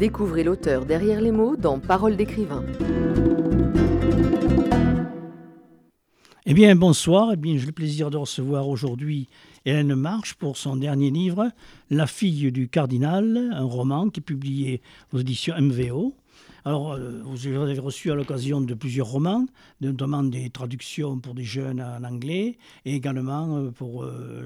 Découvrez l'auteur derrière les mots dans Paroles d'écrivain. Eh bien, bonsoir. Eh bien, j'ai le plaisir de recevoir aujourd'hui Hélène Marche pour son dernier livre, La fille du cardinal, un roman qui est publié aux éditions MVO. Alors, vous avez reçu à l'occasion de plusieurs romans, notamment des traductions pour des jeunes en anglais, et également pour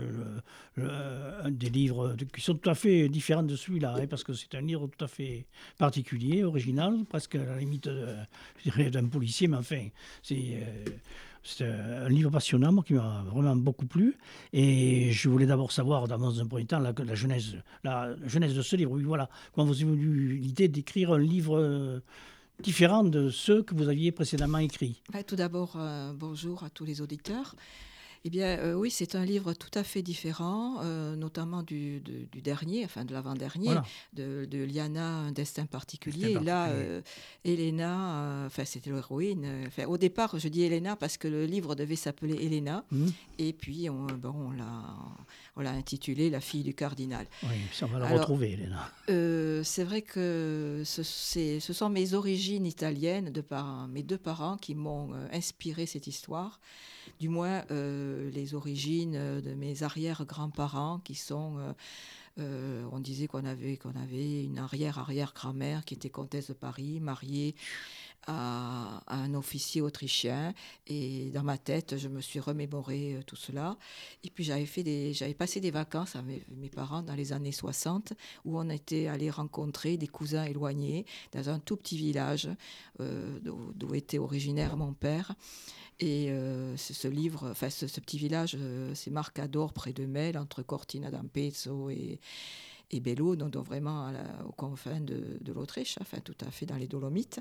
des livres qui sont tout à fait différents de celui-là, parce que c'est un livre tout à fait particulier, original, presque à la limite je dirais, d'un policier, mais enfin, c'est un livre passionnant, moi, qui m'a vraiment beaucoup plu. Et je voulais d'abord savoir, dans un premier temps, la genèse de ce livre. Oui, voilà. Comment vous avez eu l'idée d'écrire un livre différent de ceux que vous aviez précédemment écrits? Tout d'abord, bonjour à tous les auditeurs. Eh bien, oui, c'est un livre tout à fait différent, notamment du dernier, enfin de l'avant-dernier, Voilà. de Liana, Un destin particulier. Destin Et là, particulier. Elena, c'était l'héroïne. Au départ, je dis Elena parce que le livre devait s'appeler Elena. Et puis, on l'a intitulé La fille du cardinal. Oui, ça, on va la Alors, retrouver, Elena. c'est vrai que ce sont mes origines italiennes, de par mes deux parents, qui m'ont inspiré cette histoire. Du moins, les origines de mes arrière-grands-parents, qui sont... on disait qu'on avait une arrière-arrière-grand-mère qui était comtesse de Paris, mariée à un officier autrichien. Et dans ma tête, je me suis remémoré tout cela. Et puis j'avais passé des vacances avec mes parents dans les années 60, où on était allé rencontrer des cousins éloignés dans un tout petit village d'où était originaire mon père. Et ce livre, enfin ce petit village, c'est Marcador, près de Mel, entre Cortina d'Ampezzo et Bello, donc vraiment aux confins de l'Autriche, enfin tout à fait dans les Dolomites.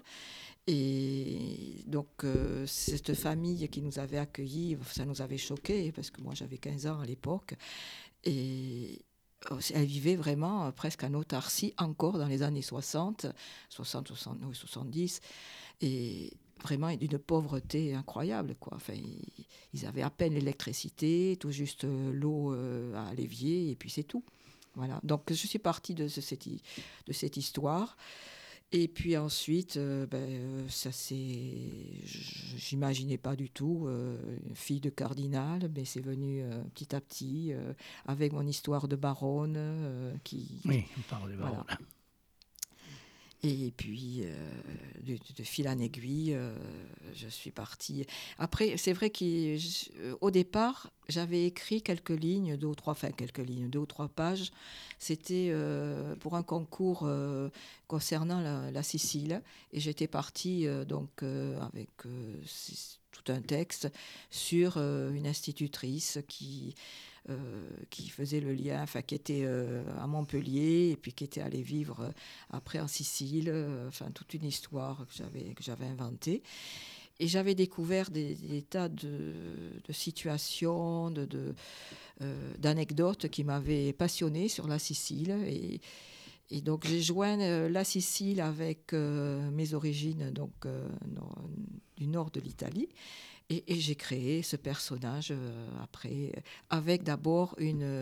Et donc cette famille qui nous avait accueillis, ça nous avait choqués, parce que moi j'avais 15 ans à l'époque, et elle vivait vraiment presque en autarcie encore dans les années 60, 70, et vraiment d'une pauvreté incroyable, quoi. Enfin, ils avaient à peine l'électricité, tout juste l'eau à l'évier, et puis c'est tout. Voilà. Donc je suis partie de cette histoire. Et puis ensuite, ça j'imaginais pas du tout une fille de cardinal, mais c'est venu petit à petit avec mon histoire de baronne Oui, on parle des baronnes. Voilà. Et puis, de fil en aiguille, je suis partie. Après, c'est vrai qu'au départ, j'avais écrit quelques lignes, deux ou trois pages. C'était pour un concours concernant la Sicile. Et j'étais partie avec tout un texte sur une institutrice qui faisait le lien, enfin qui était à Montpellier et puis qui était allée vivre après en Sicile, enfin toute une histoire que j'avais inventée. Et j'avais découvert des tas de situations, d'anecdotes qui m'avaient passionnée sur la Sicile. Et donc j'ai joint la Sicile avec mes origines du nord de l'Italie. Et j'ai créé ce personnage après, avec d'abord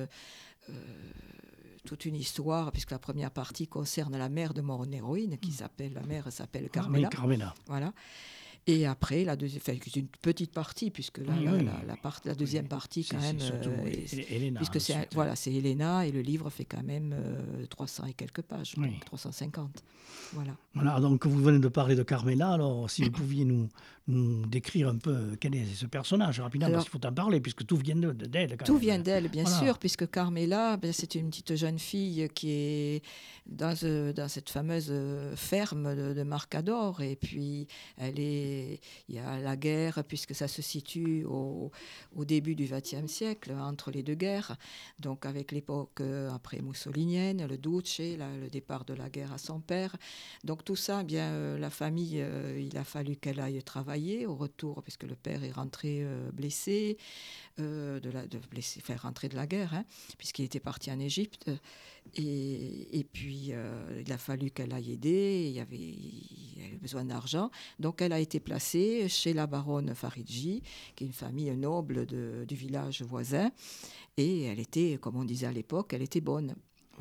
toute une histoire, puisque la première partie concerne la mère de mon héroïne, la mère s'appelle Carmela. Oui, Carmela. Voilà. Et après, c'est une petite partie, puisque la deuxième partie, quand même, Elena, puisque c'est Elena, et le livre fait quand même 300 et quelques pages, oui. donc 350. Voilà, donc vous venez de parler de Carmela, alors si vous pouviez nous décrire un peu quel est ce personnage rapidement, parce qu'il faut en parler, puisque tout vient d'elle. Tout vient d'elle, bien sûr, puisque Carmela, c'est une petite jeune fille qui est dans cette fameuse ferme de Marcador, et puis il y a la guerre, puisque ça se situe au début du XXe siècle, entre les deux guerres, donc avec l'époque après mussolinienne, le Duce, le départ de la guerre à son père. Donc tout ça, la famille, il a fallu qu'elle aille travailler au retour, puisque le père est rentré blessé, rentrer de la guerre, puisqu'il était parti en Égypte. Et puis, il a fallu qu'elle aille aider, il avait besoin d'argent. Donc, elle a été placée chez la baronne Faridji, qui est une famille noble du village voisin. Et elle était, comme on disait à l'époque, elle était bonne.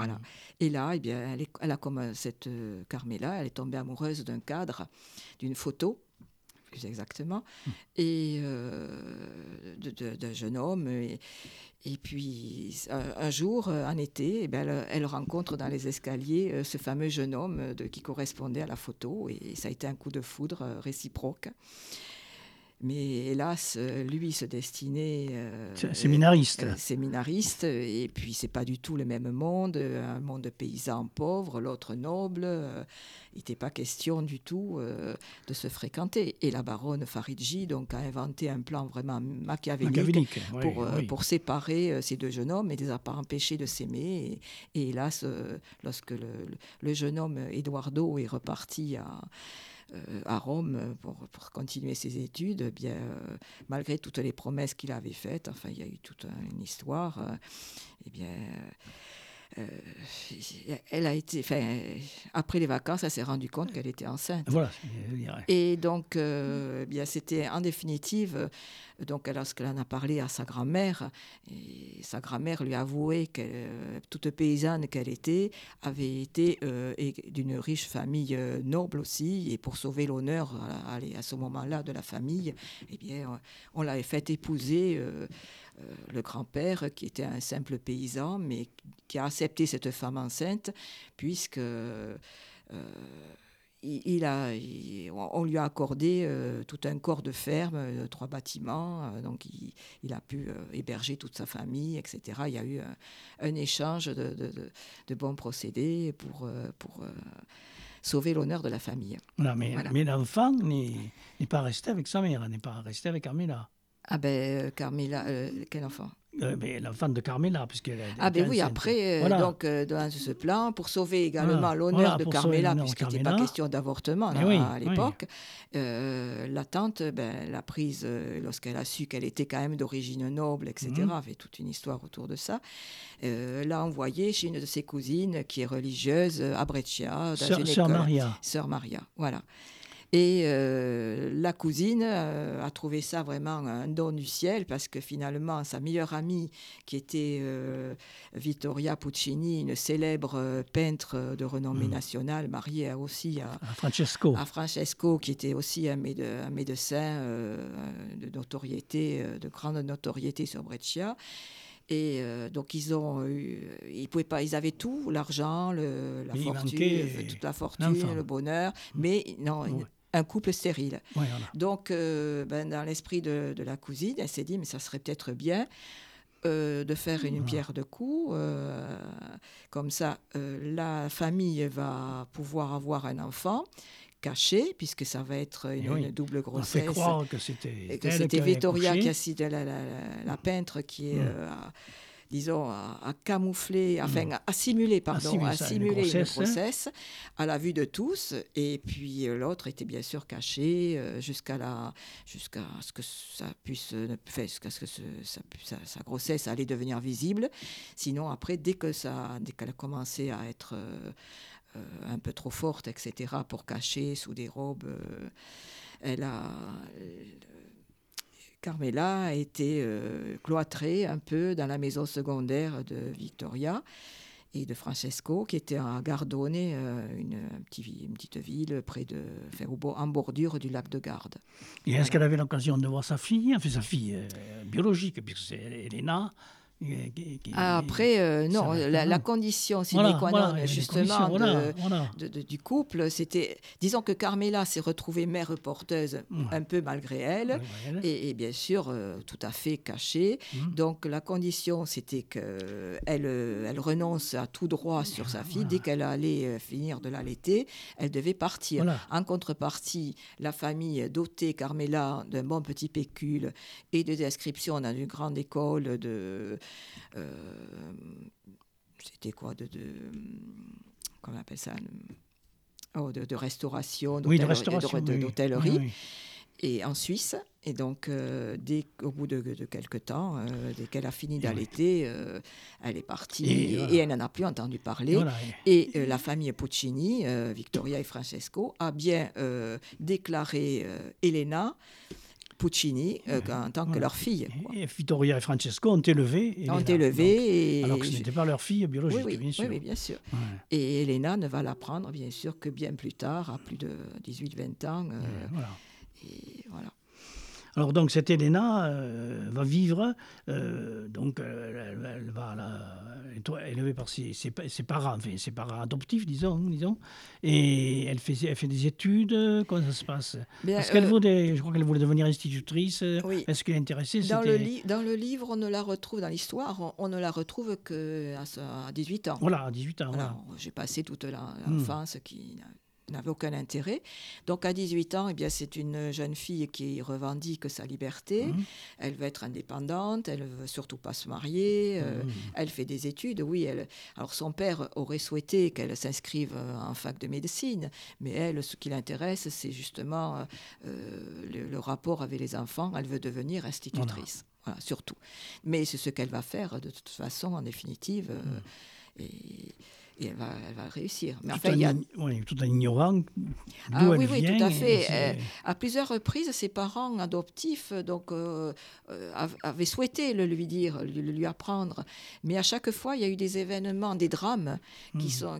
Voilà. Et là, eh bien, elle a comme cette Carmela, elle est tombée amoureuse d'un cadre, d'une photo, plus exactement, et d'un jeune homme. Et puis, un jour, en été, eh bien, elle rencontre dans les escaliers ce fameux jeune homme qui correspondait à la photo. Et ça a été un coup de foudre réciproque. Mais hélas, lui se destinait séminariste, et puis c'est pas du tout le même monde, un monde de paysans pauvres, l'autre noble. Il n'était pas question du tout de se fréquenter. Et la baronne Faridji donc, a inventé un plan vraiment machiavélique pour séparer ces deux jeunes hommes et ne les a pas empêchés de s'aimer. Et hélas, lorsque le jeune homme Eduardo est reparti à Rome pour continuer ses études, bien, malgré toutes les promesses qu'il avait faites, enfin, il y a eu toute une histoire, eh bien, elle a été, après les vacances, elle s'est rendue compte qu'elle était enceinte. Voilà. Et donc, bien, c'était en définitive, donc lorsqu'elle en a parlé à sa grand-mère, et sa grand-mère lui a avoué que toute paysanne qu'elle était avait été d'une riche famille noble aussi, et pour sauver l'honneur à ce moment-là de la famille, eh bien, on l'avait fait épouser. Le grand-père, qui était un simple paysan, mais qui a accepté cette femme enceinte, puisque on lui a accordé tout un corps de ferme, 3 bâtiments, donc il a pu héberger toute sa famille, etc. Il y a eu un échange de bons procédés pour sauver l'honneur de la famille. Voilà, mais l'enfant n'est pas resté avec sa mère, n'est pas resté avec Carmela. Ah ben, Carmela, quel enfant? Mais l'enfant de Carmela, puisqu'elle oui, après, voilà. Donc, dans ce plan, pour sauver également l'honneur de Carmela, puisqu'il n'était pas question d'avortement à l'époque, la tante l'a prise lorsqu'elle a su qu'elle était quand même d'origine noble, etc. Avait toute une histoire autour de ça. L'a envoyée chez une de ses cousines qui est religieuse à Brescia, dans une école. Sœur Maria, voilà. Et la cousine a trouvé ça vraiment un don du ciel, parce que finalement, sa meilleure amie, qui était Vittoria Puccini, une célèbre peintre de renommée nationale, mariée aussi à Francesco, qui était aussi un médecin de notoriété, de grande notoriété sur Brescia. Et donc ils pouvaient pas, ils avaient tout, l'argent, la fortune, toute la fortune, le bonheur, mais non. Un couple stérile. Ouais, voilà. Donc, dans l'esprit de la cousine, elle s'est dit, mais ça serait peut-être bien de faire une pierre de coups. Comme ça, la famille va pouvoir avoir un enfant caché, puisque ça va être une double grossesse. On fait croire que c'était Vittoria qui a la peintre qui est... disons, à camoufler, enfin, à simuler une grossesse à la vue de tous. Et puis l'autre était bien sûr caché jusqu'à ce que ça puisse, jusqu'à ce que sa grossesse allait devenir visible. Sinon, après, dès qu'elle a commencé à être un peu trop forte, etc., pour cacher sous des robes, Carmela a été cloîtrée un peu dans la maison secondaire de Vittoria et de Francesco, qui était à Gardone, une petite ville en bordure du lac de Garde. Et est-ce qu'elle avait l'occasion de voir sa fille, sa fille biologique, puisque c'est Elena? Après, non, la condition sine qua non, justement, du couple, c'était... Disons que Carmela s'est retrouvée mère porteuse, un peu malgré elle, et bien sûr, tout à fait cachée. Donc, la condition, c'était qu'elle renonce à tout droit sur sa fille. Dès qu'elle allait finir de l'allaiter, elle devait partir. En contrepartie, la famille dotait Carmela d'un bon petit pécule et des inscriptions dans une grande école c'était quoi comment on appelle ça, de restauration, d'hôtellerie, et en Suisse. Et donc, au bout de quelques temps, dès qu'elle a fini d'allaiter, elle est partie et elle n'en a plus entendu parler. Et la famille Puccini, Vittoria et Francesco, a bien déclaré Elena Puccini en tant que leur fille. Et Vittoria et Francesco ont élevé Elena. Alors que ce n'était pas leur fille biologique, bien sûr. Oui, bien sûr. Ouais. Et Elena ne va l'apprendre, bien sûr, que bien plus tard, à plus de 18-20 ans. Voilà. Et voilà. Alors donc cette Elena va vivre, elle va élevée par ses parents, enfin ses parents adoptifs, disons, et elle fait des études. Comment ça se passe? Parce qu'elle je crois qu'elle voulait devenir institutrice. Oui. Est-ce qu'elle est intéressée? Dans le livre, on ne la retrouve, dans l'histoire, on ne la retrouve qu'à 18 ans. Voilà, à 18 ans. Voilà. J'ai passé toute l'enfance qui n'avait aucun intérêt. Donc à 18 ans, eh bien, c'est une jeune fille qui revendique sa liberté. Elle veut être indépendante, elle ne veut surtout pas se marier. Elle fait des études, oui. Alors son père aurait souhaité qu'elle s'inscrive en fac de médecine, mais elle, ce qui l'intéresse, c'est justement le rapport avec les enfants. Elle veut devenir institutrice, voilà, surtout. Mais c'est ce qu'elle va faire de toute façon, en définitive. Et elle va réussir. Mais enfin, tout en ignorant d'où elle vient. Oui, tout à fait. À plusieurs reprises, ses parents adoptifs avaient souhaité le lui dire, lui apprendre. Mais à chaque fois, il y a eu des événements, des drames qui sont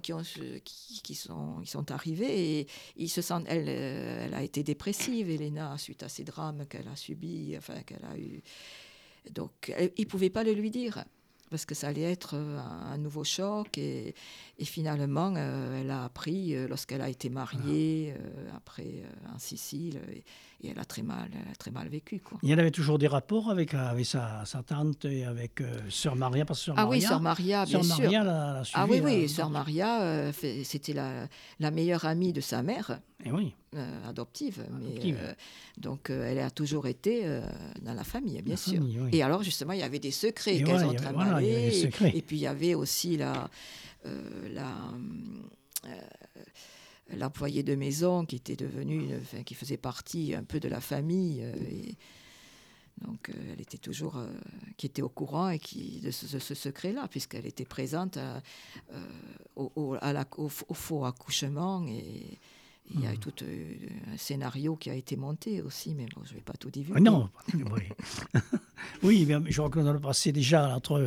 arrivés. Et elle a été dépressive, Elena, suite à ces drames qu'elle a subis, qu'elle a eu. Donc, il ne pouvait pas le lui dire, parce que ça allait être un nouveau choc. Et finalement, elle a appris lorsqu'elle a été mariée, après en Sicile, et elle a très mal vécu, quoi. Il y en avait toujours des rapports avec sa tante et avec Sœur Maria, parce que Sœur Maria... oui, Sœur Maria, bien sûr. Sœur Maria l'a suivie. Oui, Sœur Maria, c'était la meilleure amie de sa mère. Adoptive. Donc elle a toujours été dans la famille, bien sûr. Famille, oui. Et alors justement, il y avait des secrets qu'elles ont tramallés. Et puis il y avait aussi l'employée de maison qui était devenue, qui faisait partie un peu de la famille. Donc elle était toujours, qui était au courant de ce secret-là, puisqu'elle était présente au faux accouchement. Et il y a tout un scénario qui a été monté aussi, mais bon, je ne vais pas tout divulguer. Non, oui. Oui, mais je crois que nous allons passer déjà à notre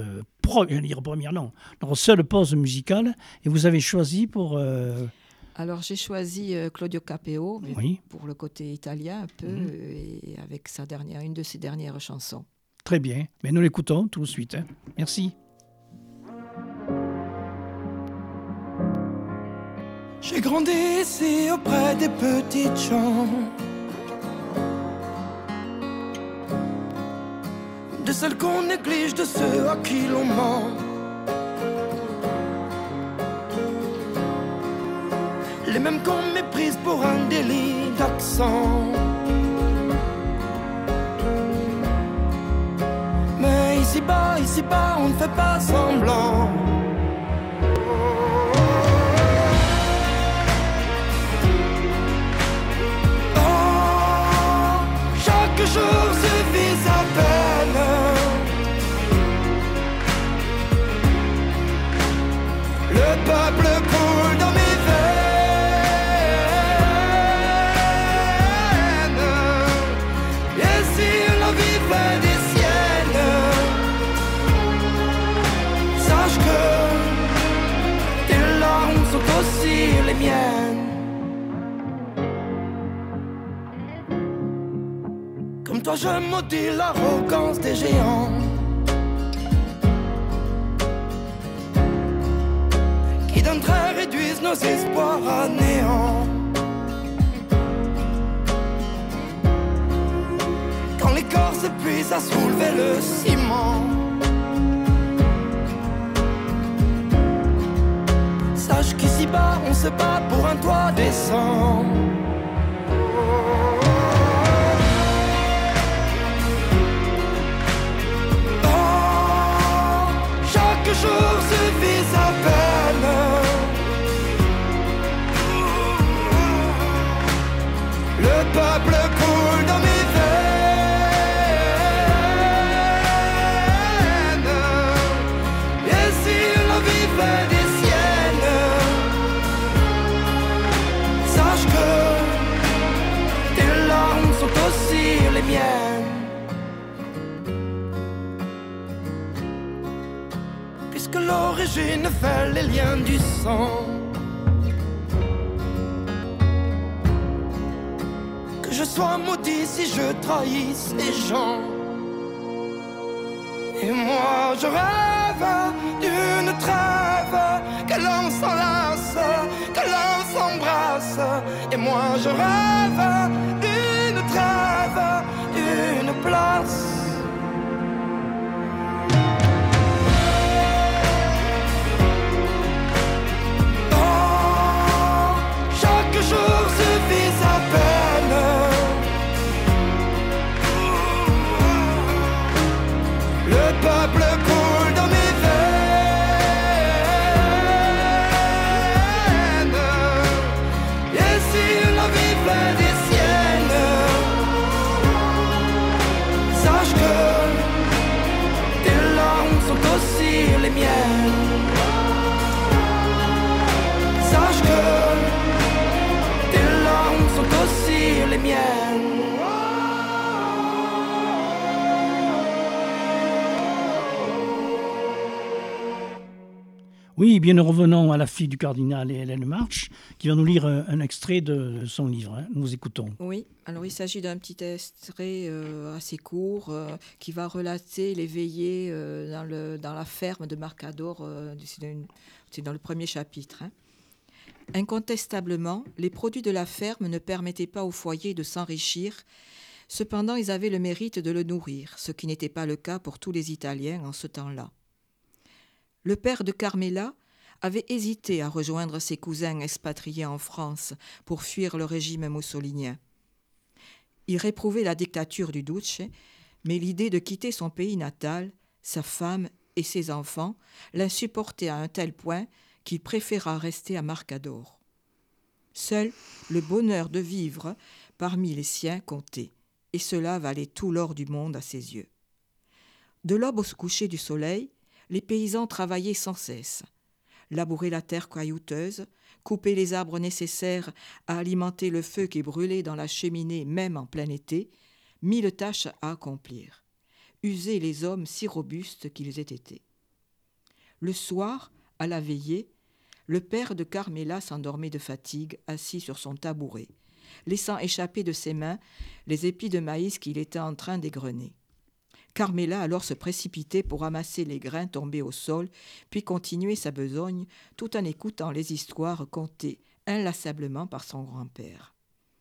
seule pause musicale. Et vous avez choisi pour... Alors j'ai choisi Claudio Capeo, pour le côté italien un peu, et avec une de ses dernières chansons. Très bien, mais nous l'écoutons tout de suite. Merci. J'ai grandi ici auprès des petites gens, de celles qu'on néglige, de ceux à qui l'on ment. Les mêmes qu'on méprise pour un délit d'accent. Mais ici-bas, on ne fait pas semblant. Chaque jour suffit à peine. Le peuple coule dans mes veines. Et si la vie fait des siennes, sache que tes larmes sont aussi les miennes. Toi je maudis l'arrogance des géants qui d'un trait réduisent nos espoirs à néant. Quand les corps s'épuisent à soulever le ciment, sache qu'ici-bas on se bat pour un toit décent. Chaque jour suffit à peine. Le peuple coule dans mes veines. Et si la vie fait des siennes, sache que tes larmes sont aussi les miennes. l'origine fait les liens du sang. Que je sois maudit si je trahisse les gens. Et moi je rêve d'une trêve, que l'on s'enlace, que l'on s'embrasse. Et moi je rêve d'une trêve, d'une place. Oh, chaque jour suffit à peine. Le peuple coule dans mes veines. Et si la vie fait des siennes, sache que tes larmes sont aussi les miennes. Sache que tes larmes sont aussi les miennes. Oui, bien, nous revenons à la fille du cardinal et Hélène March, qui va nous lire un extrait de son livre. Hein. Nous écoutons. Oui, alors il s'agit d'un petit extrait assez court qui va relater les veillées dans la ferme de Marcador. C'est dans le premier chapitre. Hein. Incontestablement, les produits de la ferme ne permettaient pas au foyer de s'enrichir. Cependant, ils avaient le mérite de le nourrir, ce qui n'était pas le cas pour tous les Italiens en ce temps-là. Le père de Carmela avait hésité à rejoindre ses cousins expatriés en France pour fuir le régime moussolinien. Il réprouvait la dictature du Duce, mais l'idée de quitter son pays natal, sa femme et ses enfants l'insupportait à un tel point qu'il préféra rester à Marcador. Seul le bonheur de vivre parmi les siens comptait, et cela valait tout l'or du monde à ses yeux. De l'aube au coucher du soleil, les paysans travaillaient sans cesse. Labourer la terre caillouteuse, couper les arbres nécessaires à alimenter le feu qui brûlait dans la cheminée même en plein été, 1000 tâches à accomplir. Usaient les hommes si robustes qu'ils étaient été. Le soir, à la veillée, le père de Carmela s'endormait de fatigue, assis sur son tabouret, laissant échapper de ses mains les épis de maïs qu'il était en train d'égrener. Carmela alors se précipitait pour ramasser les grains tombés au sol, puis continuer sa besogne tout en écoutant les histoires contées inlassablement par son grand-père.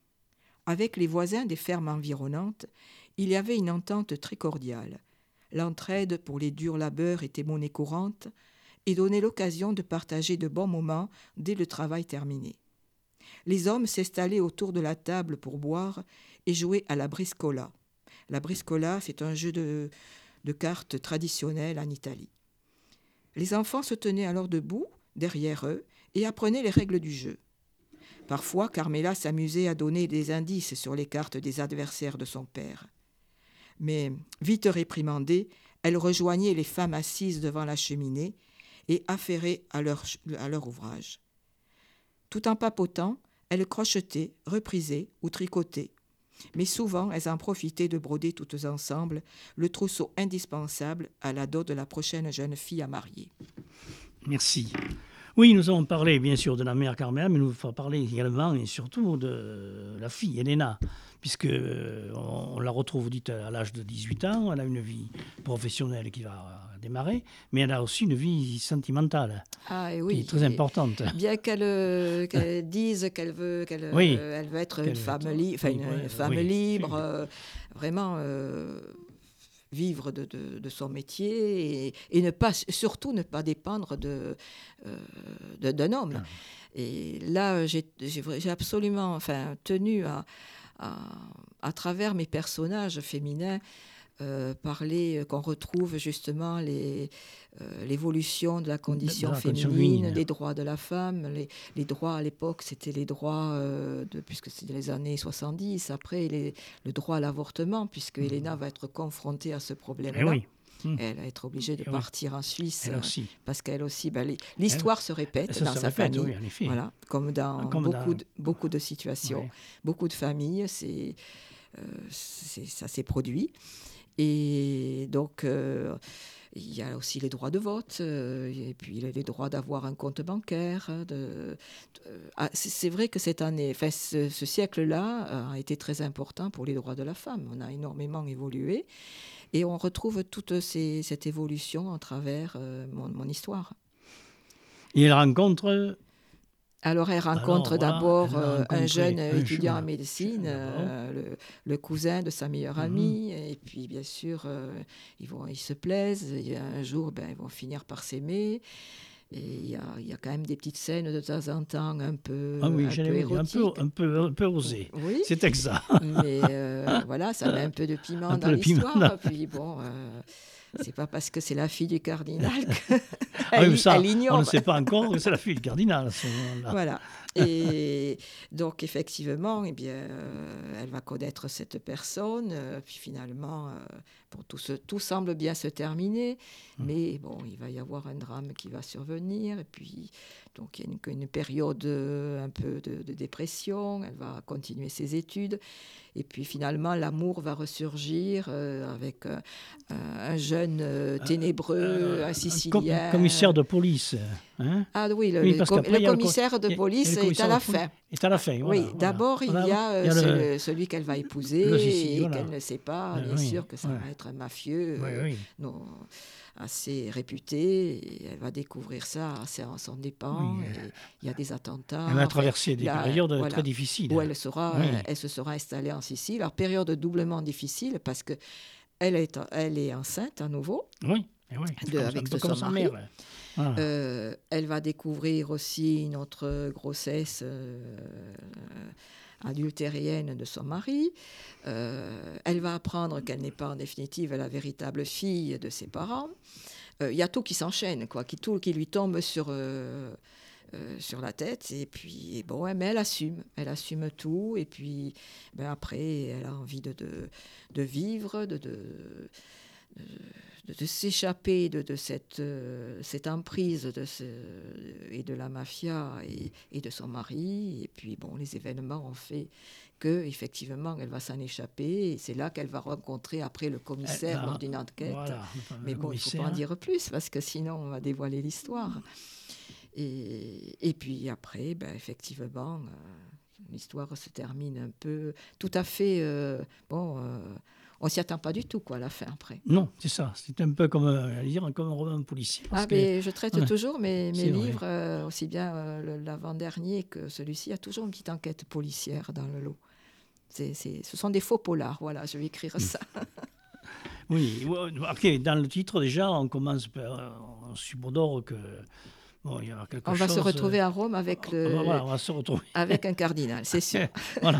Avec les voisins des fermes environnantes, il y avait une entente très cordiale. L'entraide pour les durs labeurs était monnaie courante et donnait l'occasion de partager de bons moments dès le travail terminé. Les hommes s'installaient autour de la table pour boire et jouer à la briscola. La briscola, c'est un jeu de cartes traditionnel en Italie. Les enfants se tenaient alors debout, derrière eux, et apprenaient les règles du jeu. Parfois, Carmela s'amusait à donner des indices sur les cartes des adversaires de son père. Mais, vite réprimandée, elle rejoignait les femmes assises devant la cheminée et affairait à leur ouvrage. Tout en papotant, elles crochetaient, reprisaient ou tricotaient. Mais souvent, elles en profitaient de broder toutes ensemble le trousseau indispensable à la dot de la prochaine jeune fille à marier. Merci. Oui, nous avons parlé bien sûr de la mère Carmela, mais nous allons parler également et surtout de la fille, Elena, puisque on la retrouve dite à l'âge de 18 ans, elle a une vie professionnelle qui va démarrer, mais elle a aussi une vie sentimentale qui est très importante. Bien qu'elle dise qu'elle veut être une femme libre, vraiment vivre de son métier et surtout ne pas dépendre d'un homme. Et là, j'ai absolument tenu à travers mes personnages féminins, parler qu'on retrouve justement l'évolution de la condition féminine, les droits de la femme, les droits à l'époque, c'était les droits, puisque c'est les années 70, après le droit à l'avortement, puisque Elena va être confrontée à ce problème-là. Oui. Elle va être obligée de partir en Suisse, parce qu'elle aussi, l'histoire se répète dans sa famille, voilà, comme dans beaucoup de situations, beaucoup de familles, ça s'est produit. Et donc, il y a aussi les droits de vote, et puis les droits d'avoir un compte bancaire. C'est vrai que cette année, enfin, ce siècle-là a été très important pour les droits de la femme. On a énormément évolué et on retrouve toute cette évolution à travers mon histoire. Et elle rencontre... Alors, elle rencontre voilà, d'abord elle a rencontré un jeune un étudiant jeune- en médecine, D'abord. le cousin de sa meilleure amie. Et puis, bien sûr, ils se plaisent. Et un jour, ils vont finir par s'aimer. Et il y a quand même des petites scènes de temps en temps un peu, Ah oui, un j'allais peu vous dire, érotiques. un peu osé. Oui, C'est exact. mais voilà, ça met un peu de piment Un dans peu de piment l'histoire. dans- Puis bon, c'est pas parce que c'est la fille du cardinal Ah oui, mais ça, qu'elle on ignore. ne sait pas encore que c'est la fille du cardinal à ce moment-là. Voilà. Et donc, effectivement, elle va connaître cette personne. Puis finalement, tout semble bien se terminer. Mais bon, il va y avoir un drame qui va survenir. Et puis, donc, il y a une période un peu de dépression. Elle va continuer ses études. Et puis finalement, l'amour va ressurgir avec un jeune ténébreux, un Sicilien. Commissaire de police. Hein? Ah oui, Oui, parce qu'après, il y a commissaire de il y a police le est commissaire à la de police fin. est à la fin, voilà, Oui, voilà. d'abord, il Voilà, y a, il y a le- celui qu'elle va épouser le Sicile, et voilà. qu'elle ne sait pas, bien Oui, sûr, que ça ouais. va être un mafieux Oui, oui. non, assez réputé. Et elle va découvrir ça assez en son dépens. Oui, Et il y a des attentats. Elle a Enfin, traversé des là, périodes voilà, très difficiles. où Oui. elle se sera installée en Sicile. Alors, période doublement difficile parce que elle est enceinte à nouveau. Oui, et oui. Avec un peu son comme sa mari. mère. Voilà. Elle va découvrir aussi une autre grossesse adultérienne de son mari. Elle va apprendre qu'elle n'est pas en définitive la véritable fille de ses parents. Il y a tout qui s'enchaîne, quoi, tout qui lui tombe sur la tête. Et puis, bon, mais elle assume tout. Et puis, après, elle a envie de vivre, de s'échapper de cette emprise et de la mafia et de son mari. Et puis, bon, les événements ont fait qu'effectivement, elle va s'en échapper. Et c'est là qu'elle va rencontrer après le commissaire lors d'une enquête. Voilà, mais bon, il ne faut pas en dire plus, parce que sinon, on va dévoiler l'histoire. Et puis après, effectivement, l'histoire se termine un peu tout à fait... on s'y attend pas du tout, quoi, à la fin, après. Non, c'est ça. C'est un peu comme un roman policier. Mais je traite toujours mes C'est livres, aussi bien l'avant-dernier que celui-ci, il y a toujours une petite enquête policière dans le lot. Ce sont des faux polars, voilà, je vais écrire ça. Oui, ok, dans le titre, déjà, on commence on subodore que... Bon, il y a quelque on va chose, se retrouver à Rome avec, voilà, on va se retrouver. avec un cardinal, c'est sûr. Voilà.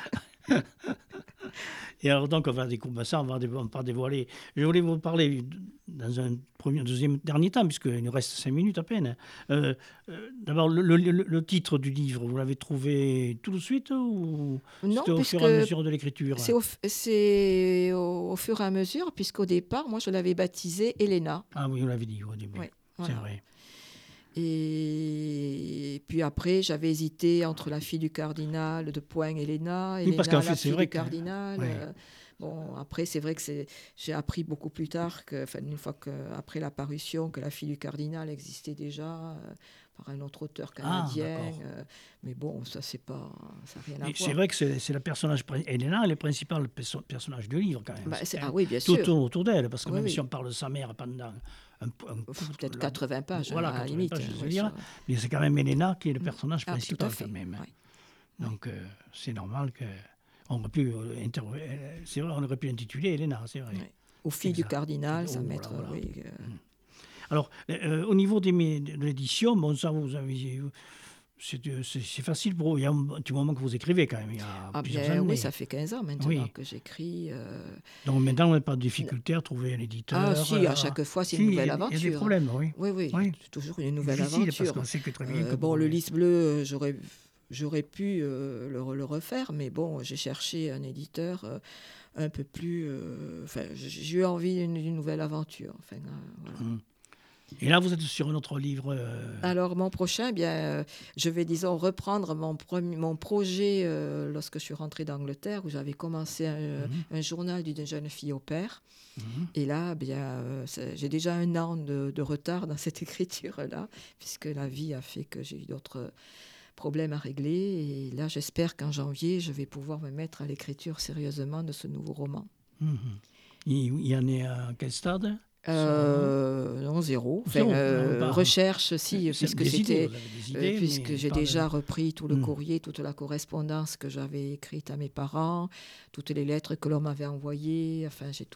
Et alors donc, on va découvrir ça, on va pas dévoiler. Je voulais vous parler dans un dernier temps, puisqu'il nous reste 5 minutes à peine. D'abord, le titre du livre, vous l'avez trouvé tout de suite ou Non, c'était au fur et à mesure de l'écriture? C'est au fur et à mesure, puisqu'au départ, moi, je l'avais baptisé Elena. Ah oui, vous l'avez dit au début. Oui, c'est voilà. vrai. Et puis après, j'avais hésité entre la fille du cardinal de Point, Elena, parce qu'en fait, la c'est fille vrai du cardinal. Bon, après, c'est vrai que j'ai appris beaucoup plus tard, une fois après la parution, que la fille du cardinal existait déjà par un autre auteur canadien. Mais bon, ça n'a rien à voir. C'est vrai que c'est le personnage, Elena, elle est le principal personnage du livre quand même. Oui, bien sûr. Tout autour d'elle, parce que même oui. si on parle de sa mère pendant peut-être 80 pages, voilà, à la 80 limite. pages, je veux dire. Mais c'est quand même Elena qui est le personnage principal tout à fait, quand même. oui. Donc c'est normal que on aurait pu c'est vrai, on aurait pu intituler Elena, c'est vrai. Oui. Ou fille du cardinal, ça voilà, mettre. voilà. Oui, Alors au niveau de l'édition, bon ça vous avez c'est facile pour vous. Il y a un petit moment que vous écrivez quand même. Il y a plusieurs années. Oui, ça fait 15 ans maintenant que j'écris. Donc maintenant, on n'a pas de difficulté à trouver un éditeur. Ah si, à chaque fois, c'est une nouvelle aventure. Il y a des problèmes, oui. Oui. C'est toujours une nouvelle difficile, aventure. Parce qu'on sait que très bien que le lys bleu, j'aurais pu le refaire, mais bon, j'ai cherché un éditeur un peu plus... j'ai eu envie d'une nouvelle aventure. Voilà. Et là, vous êtes sur un autre livre. Alors, mon prochain, eh bien, je vais, disons, reprendre mon projet lorsque je suis rentrée d'Angleterre, où j'avais commencé un journal d'une jeune fille au père. Et là, bien, j'ai déjà 1 an de retard dans cette écriture-là, puisque la vie a fait que j'ai eu d'autres problèmes à régler. Et là, j'espère qu'en janvier, je vais pouvoir me mettre à l'écriture sérieusement de ce nouveau roman. Il y en est à quel stade? Non, zéro. Enfin, recherche, si, puisque j'ai déjà repris tout le courrier, toute la correspondance que j'avais écrite à mes parents, toutes les lettres que l'on m'avait envoyées. Enfin, j'ai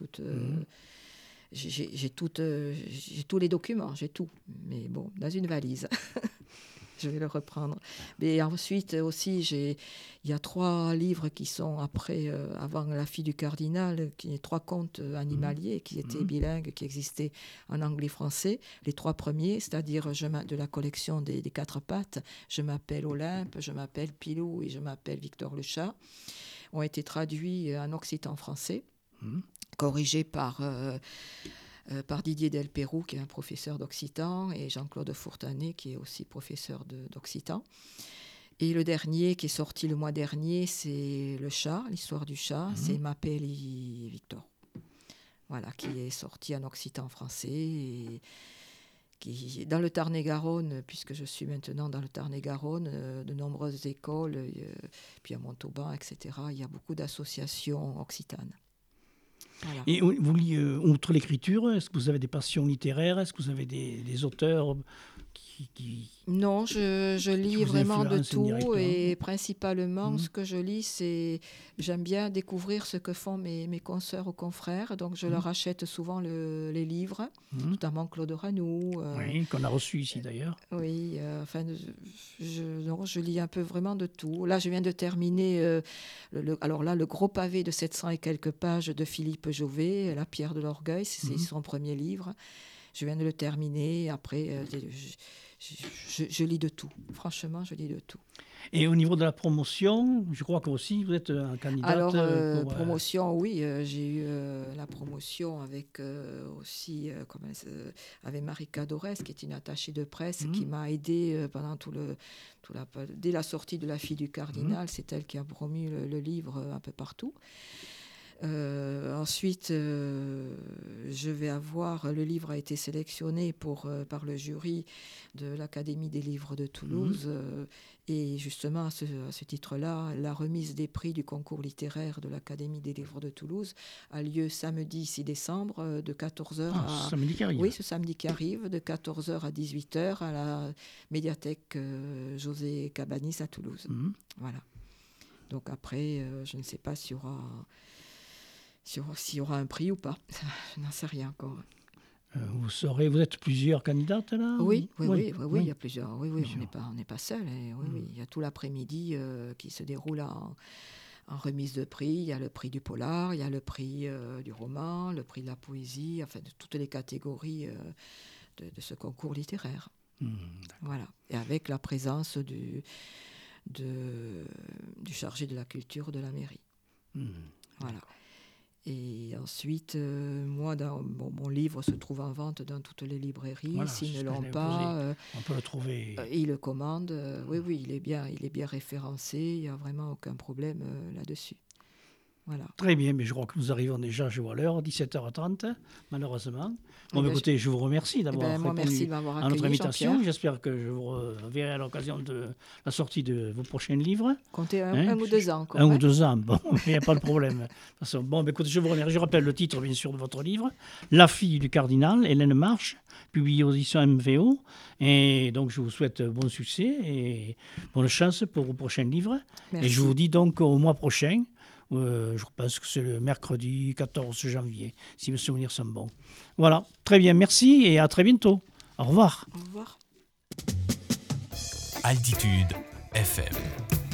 tous les documents, j'ai tout. Mais bon, dans une valise. Je vais le reprendre. Mais ensuite aussi, il y a 3 livres qui sont avant La fille du cardinal, qui est 3 contes animaliers qui étaient bilingues, qui existaient en anglais-français. Les 3 premiers, c'est-à-dire de la collection des 4 pattes, Je m'appelle Olympe, Je m'appelle Pilou et Je m'appelle Victor le chat, ont été traduits en occitan-français, corrigés par Didier Delpérou, qui est un professeur d'occitan, et Jean-Claude Fourtanet, qui est aussi professeur d'occitan. Et le dernier, qui est sorti le mois dernier, c'est Le chat, l'histoire du chat, c'est M'appelle Victor. Voilà, qui est sorti en occitan français, et qui, dans le Tarn-et-Garonne, puisque je suis maintenant dans le Tarn-et-Garonne, de nombreuses écoles, puis à Montauban, etc., il y a beaucoup d'associations occitanes. Voilà. Et vous liez, outre l'écriture, est-ce que vous avez des passions littéraires? Est-ce que vous avez des auteurs qui Non, je lis vraiment de tout, et principalement ce que je lis, j'aime bien découvrir ce que font mes consoeurs ou confrères, donc je leur achète souvent les livres, notamment Claude Ranoux. Oui, qu'on a reçu ici d'ailleurs. Oui, je lis un peu vraiment de tout. Là, je viens de terminer, le gros pavé de 700 et quelques pages de Philippe Jauvet, La pierre de l'orgueil, c'est son premier livre. Je viens de le terminer, après... Je lis de tout. Franchement, je lis de tout. Et au niveau de la promotion, je crois que aussi vous êtes un candidat. Alors, promotion, oui. J'ai eu la promotion avec avec Marie Cadorès, qui est une attachée de presse, qui m'a aidée pendant dès la sortie de La fille du cardinal. C'est elle qui a promu le livre un peu partout. Ensuite, le livre a été sélectionné par le jury de l'Académie des livres de Toulouse, et justement à ce titre-là, la remise des prix du concours littéraire de l'Académie des livres de Toulouse a lieu samedi 6 décembre de 14h samedi qui arrive. Oui, ce samedi qui arrive, de 14h à 18h à la médiathèque José Cabanis à Toulouse. Voilà. Donc après, je ne sais pas s'il y aura un prix ou pas. Je n'en sais rien encore. Vous êtes plusieurs candidates là? Oui, il y a plusieurs. Oui, on n'est pas seuls. Il y a tout l'après-midi qui se déroule en remise de prix. Il y a le prix du polar, il y a le prix du roman, le prix de la poésie, enfin de toutes les catégories de ce concours littéraire. Voilà. Et avec la présence du chargé de la culture de la mairie. Voilà. Et ensuite, mon livre se trouve en vente dans toutes les librairies. Voilà, s'ils ne l'ont pas, on peut le trouver. Ils le commandent. Oui, il est bien référencé. Il n'y a vraiment aucun problème là-dessus. Voilà. Très bien, mais je crois que nous arrivons déjà, je vois l'heure, 17h30, malheureusement. Écoutez, je vous remercie d'avoir répondu à notre invitation. J'espère que je vous reverrai à l'occasion de la sortie de vos prochains livres. Comptez un ou 2 ans. Encore, 1 ou 2 ans, bon, il n'y a pas de problème. Écoutez, je vous remercie. Je rappelle le titre, bien sûr, de votre livre, La fille du cardinal, Hélène Marche, publié aux éditions MVO. Et donc, je vous souhaite bon succès et bonne chance pour vos prochains livres. Merci. Et je vous dis donc au mois prochain. Je pense que c'est le mercredi 14 janvier, si mes souvenirs sont bons. Voilà, très bien, merci et à très bientôt. Au revoir. Au revoir. Altitude FM.